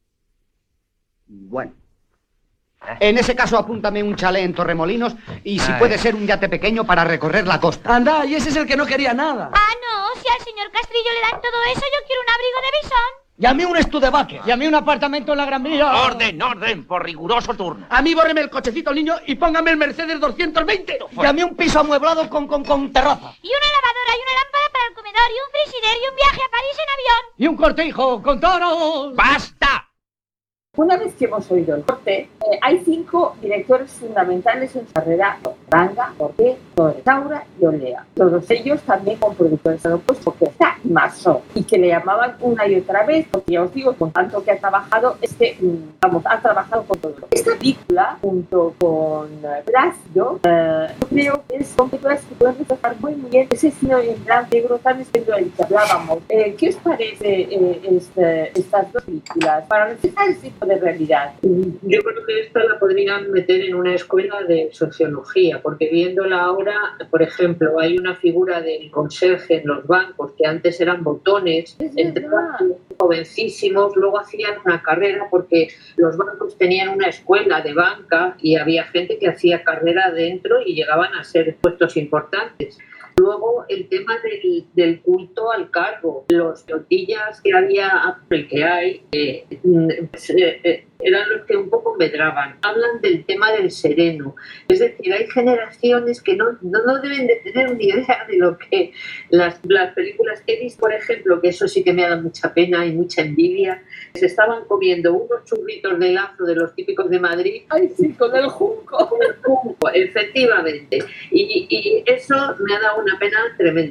Bueno. En ese caso, apúntame un chalet en Torremolinos y si Ay. puede ser un yate pequeño para recorrer la costa.
Anda, y ese es el que no quería nada.
Ah, no, si al señor Castrillo le dan todo eso, yo quiero un abrigo de bisón.
Y a mí un Studebaker.
Y a mí un apartamento en la Gran Vía.
Orden, orden, por riguroso turno.
A mí bórreme el cochecito, niño, y póngame el Mercedes doscientos veinte. Y a mí un piso amueblado con, con, con terraza.
Y una lavadora y una lámpara para el comedor y un frigider y un viaje a París en avión.
Y un cortijo con toros.
¡Basta!
Una vez que hemos oído el corte, eh, hay cinco directores fundamentales en su carrera: Ranga, Forqué, Taura y Olea. Todos ellos también con productores opuestos, que está Masó, y que le llamaban una y otra vez, porque ya os digo, con tanto que ha trabajado, es que, vamos, ha trabajado con todo. Esta película, junto con Plácido, eh, yo creo que es con películas que pueden reflejar muy bien ese cine en blanco y negro tan estupendo del que hablábamos. Eh, ¿Qué os parece eh, este, estas dos películas para reflejar ese de realidad?
Yo creo que esta la podrían meter en una escuela de sociología, porque viéndola ahora, por ejemplo, hay una figura del conserje en los bancos que antes eran botones, entraban jovencísimos, luego hacían una carrera porque los bancos tenían una escuela de banca y había gente que hacía carrera dentro y llegaban a ser puestos importantes. Luego el tema del, del culto al cargo, los tortillas que había y que hay eh, eh, eran los que un poco medraban. Hablan del tema del sereno, es decir, hay generaciones que no, no, no deben de tener ni idea de lo que las, las películas que he visto, por ejemplo, que eso sí que me ha dado mucha pena y mucha envidia, se estaban comiendo unos churritos de lazo de los típicos de Madrid.
¡Ay, sí, con el junco!
Con el junco, efectivamente. Y, y eso me ha dado una pena tremenda. Yo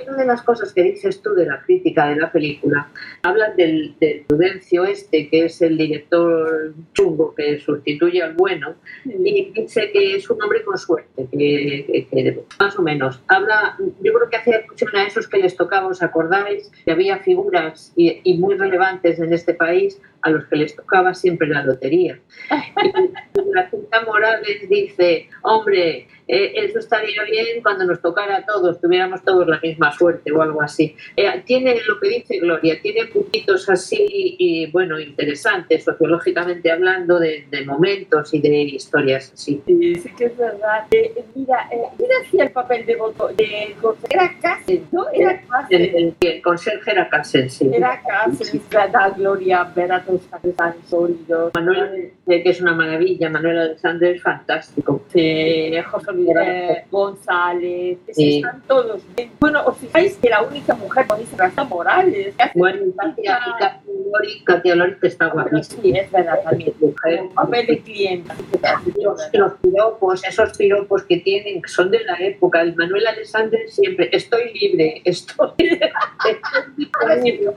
una de las cosas que dices tú de la crítica de la película, hablan del, del Prudencio este, que es el director chungo que sustituye al bueno, y dice que es un hombre con suerte, que, que, que más o menos. Habla, yo creo que hace alusión a esos que les tocaba, ¿os acordáis? Que había figuras y, y muy relevantes en este país a los que les tocaba siempre la lotería. Y la Cinta Morales dice, hombre, eh, eso estaría bien cuando nos tocara a todos, tuviéramos todos la misma suerte o algo así. Eh, tiene lo que dice Gloria, tiene puntitos así, y bueno, interesantes, sociológicamente hablando, de, de momentos y de historias así.
Sí, sí que es verdad. Eh, mira, eh, ¿quién hacía el papel de voto? De, era Cassen, ¿no? Era Cassen.
El, el, el conserje era Cassen, sí.
Era Cassen, da Gloria, ver a todos tan sólidos.
Manuel, eh, que es una maravilla, Manuel Alexander es fantástico.
Sí, José Luis eh, González, sí. Están todos bien. Bueno, os fijáis que la única mujer con Isabel Morales.
Bueno, Katia, Lori, Katia Lori que está guapísima.
Sí, es verdad también. El papel de cliente.
Los, los piropos, esos piropos que tienen, que son de la época. El Manuel Alexander siempre, estoy libre, estoy, estoy disponible.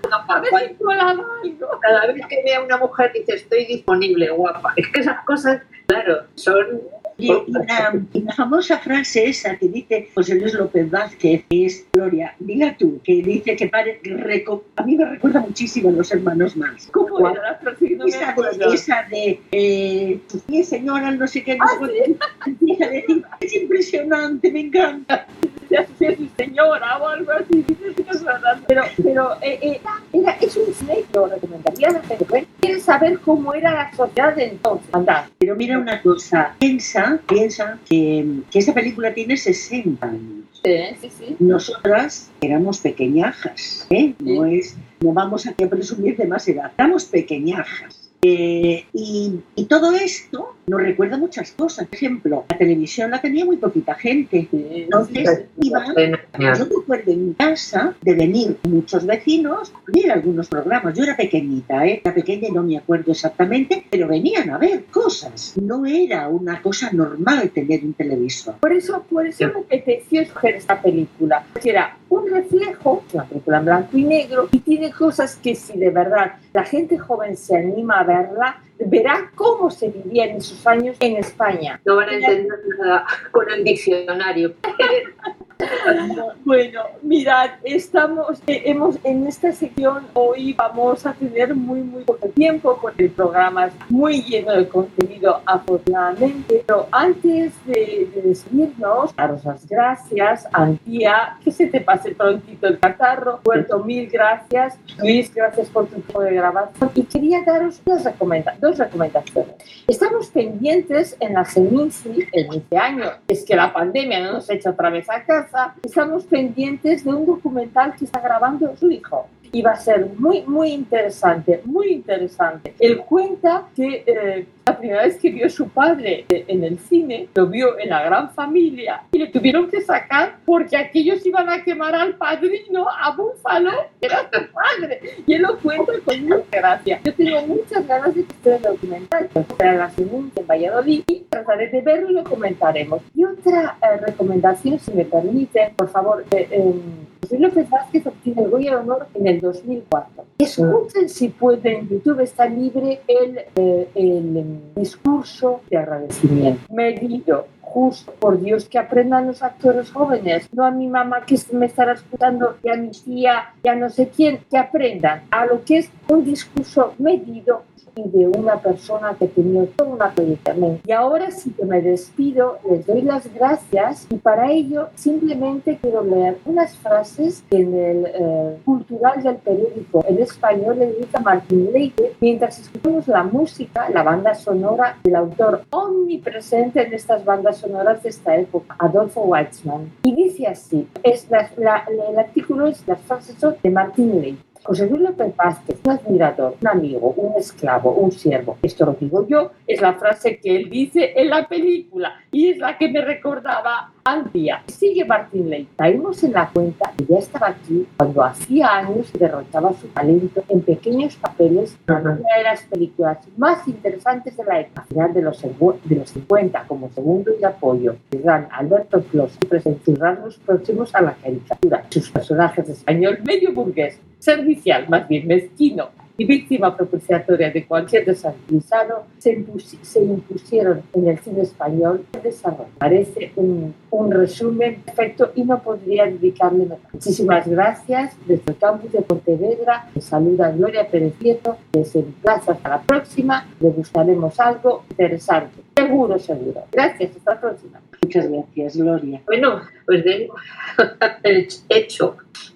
Cada vez que vea a una mujer dice, estoy disponible, guapa. Es que esas cosas, claro, son...
Y una, una famosa frase esa que dice José Luis López Vázquez, que es Gloria, dila tú, que dice que pare, reco, a mí me recuerda muchísimo a los hermanos Marx.
¿Cómo era la frase? No
esa, de, esa de, eh, sí, señora, no sé qué, no
ah,
sé ¿sí? Empieza a decir, es impresionante, me encanta.
Ya sé si señora o algo así, pero, pero eh, eh, era, es un snake, lo recomendaría a la gente. Quiere saber cómo era la sociedad de entonces. Andar.
Pero mira una cosa, piensa, piensa que, que esta película tiene sesenta años.
Sí, sí, sí.
Nosotras éramos pequeñajas, ¿eh? Sí. No es, no vamos aquí a presumir de más edad, éramos pequeñajas. Eh, y, y todo esto nos recuerda muchas cosas. Por ejemplo, la televisión la tenía muy poquita gente. Entonces iban, yo recuerdo en casa de venir muchos vecinos a ver algunos programas. Yo era pequeñita, ¿eh? Era pequeña y no me acuerdo exactamente, pero venían a ver cosas. No era una cosa normal tener un televisor.
Por eso, por eso me apeteció escoger esta película. Porque era un reflejo, una película en blanco y negro, y tiene cosas que si de verdad la gente joven se anima a verla, verá cómo se vivía en esos años en España.
No van a entender nada con el diccionario.
Bueno, mirad, estamos, eh, hemos en esta sección hoy vamos a tener muy muy poco tiempo porque el programa es muy lleno de contenido afortunadamente, pero antes de, de despedirnos, daros las gracias, Antía, que se te pase prontito el catarro, Puerto, mil gracias, Luis, gracias por tu tiempo de grabación y quería daros unas recomenda dos recomendaciones. Estamos pendientes en la Seminci, el este año, es que la pandemia no nos echa otra vez a casa, estamos pendientes de un documental que está grabando su hijo. Y va a ser muy, muy interesante, muy interesante. Él cuenta que eh, la primera vez que vio a su padre en el cine, lo vio en La Gran Familia y le tuvieron que sacar porque aquellos iban a quemar al padrino, a Búfalo, que era su padre. Y él lo cuenta con mucha gracia. Yo tengo muchas ganas de que esté el documental. Será la segunda en Valladolid y trataré de verlo y lo comentaremos. Y otra eh, recomendación, si me permiten, por favor, eh, eh, José López Vázquez obtiene el Goya de Honor en el dos mil cuatro. Escuchen si pueden, en YouTube está libre el, eh, el discurso de agradecimiento. Medido, justo, por Dios, que aprendan los actores jóvenes, no a mi mamá que me estará escuchando, y a mi tía, y a no sé quién, que aprendan a lo que es un discurso medido y de una persona que tenía toda una trayectoria. Y ahora sí que me despido, les doy las gracias y para ello simplemente quiero leer unas frases que en el eh, Cultural del periódico en español le dedica Martín Leite mientras escuchamos la música, la banda sonora del autor omnipresente en estas bandas sonoras de esta época, Adolfo Weitzman. Y dice así, es la, la, el artículo es, las frases son de Martín Leite. José Luis López Vázquez, un admirador, un amigo, un esclavo, un siervo. Esto lo digo yo, es la frase que él dice en la película y es la que me recordaba Antía. Sigue Martín Ley. Caímos en la cuenta que ya estaba aquí cuando hacía años derrochaba su talento en pequeños papeles en una de las películas más interesantes de la época. A final de los, de los cincuenta, como segundo y apoyo del gran Alberto Clos, en sus rasgos próximos a la caricatura. Sus personajes de español medio burgués, servicial, más bien mezquino, y víctima propiciatoria de cualquier desaguisado, se, impus se impusieron en el cine español el desarrollo. Parece un, un resumen perfecto y no podría dedicarle más. Muchísimas gracias. Desde el campus de Pontevedra, les saluda Gloria Pérez Prieto. Les emplazo hasta la próxima. Les gustaremos algo interesante. Seguro, seguro. Gracias. Hasta la próxima.
Muchas gracias, Gloria.
Bueno, pues vengo hecho.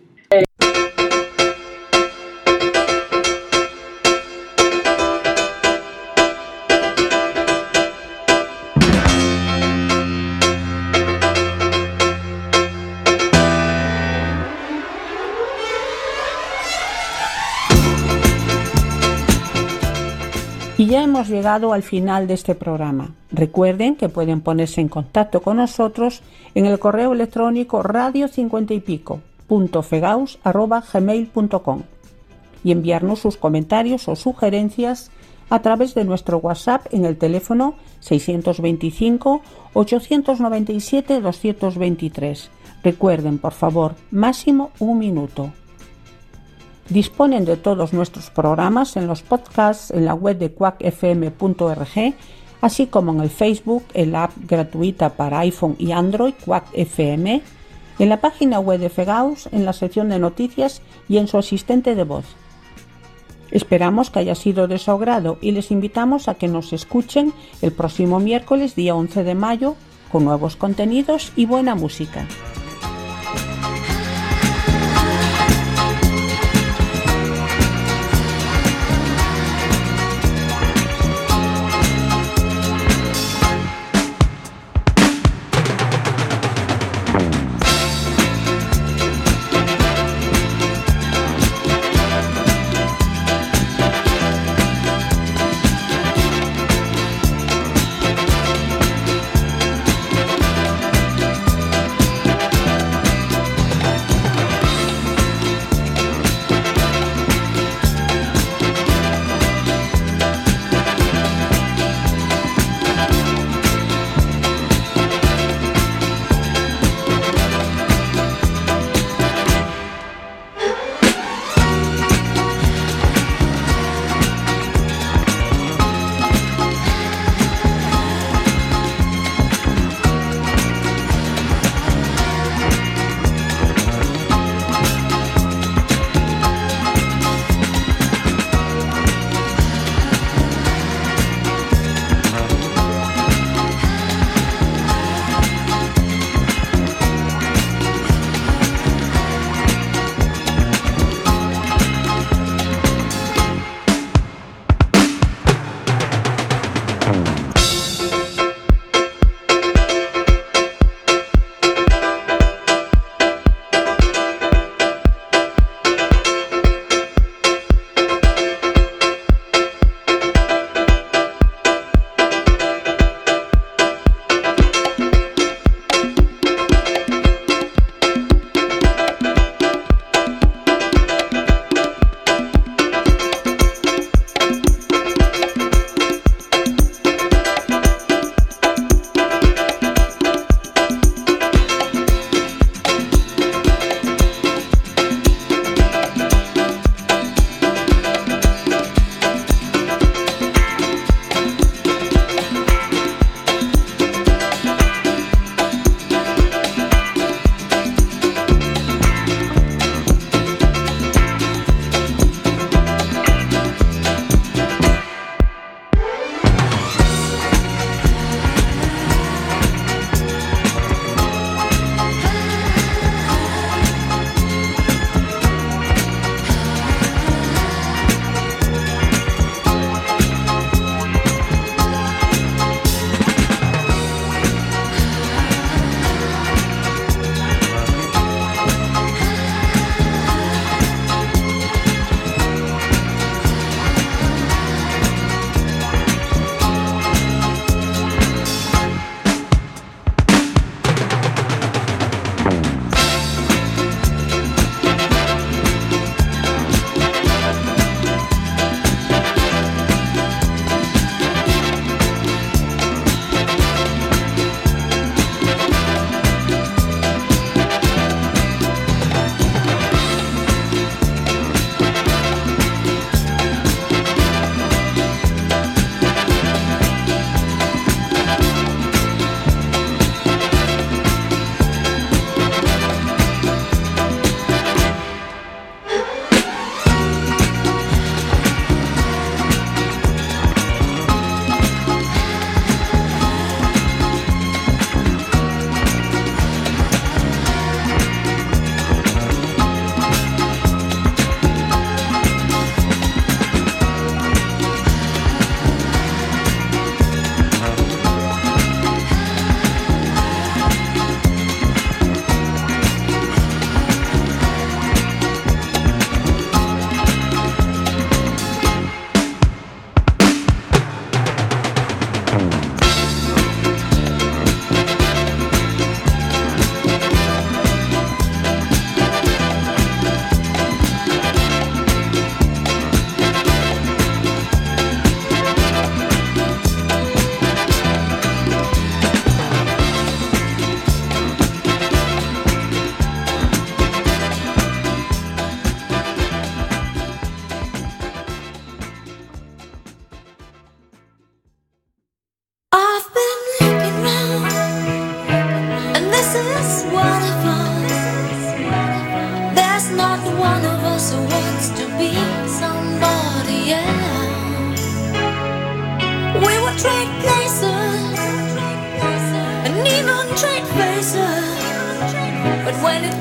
Y ya hemos llegado al final de este programa. Recuerden que pueden ponerse en contacto con nosotros en el correo electrónico radio cincuenta y pico punto fegaus arroba gmail punto com y enviarnos sus comentarios o sugerencias a través de nuestro WhatsApp en el teléfono seiscientos veinticinco, ochocientos noventa y siete, doscientos veintitrés. Recuerden, por favor, máximo un minuto. Disponen de todos nuestros programas en los podcasts en la web de quack f m punto org, así como en el Facebook, en la app gratuita para iPhone y Android, Quack F M, en la página web de Fegaus, en la sección de noticias y en su asistente de voz. Esperamos que haya sido de su agrado y les invitamos a que nos escuchen el próximo miércoles, día once de mayo, con nuevos contenidos y buena música.
when it's